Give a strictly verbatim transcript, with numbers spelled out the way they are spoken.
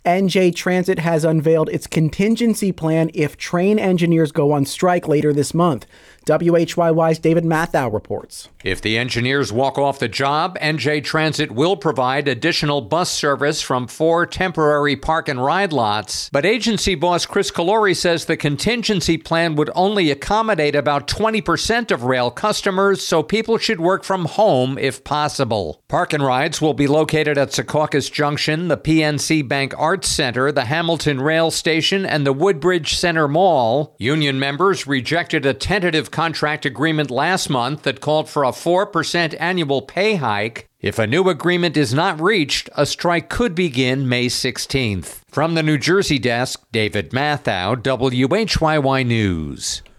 N J Transit has unveiled its contingency plan if train engineers go on strike later this month. W H Y Y's David Mathau reports. If the engineers walk off the job, N J Transit will provide additional bus service from four temporary park and ride lots. But agency boss Chris Calori says the contingency plan would only accommodate about twenty percent of rail customers, so people should work from home if possible. Park and rides will be located at Secaucus Junction, the P N C Bank Arts Center, the Hamilton Rail Station, and the Woodbridge Center Mall. Union members rejected a tentative contract agreement last month that called for a four percent annual pay hike. If a new agreement is not reached, a strike could begin May sixteenth. From the New Jersey desk, David Mathau, W H Y Y News.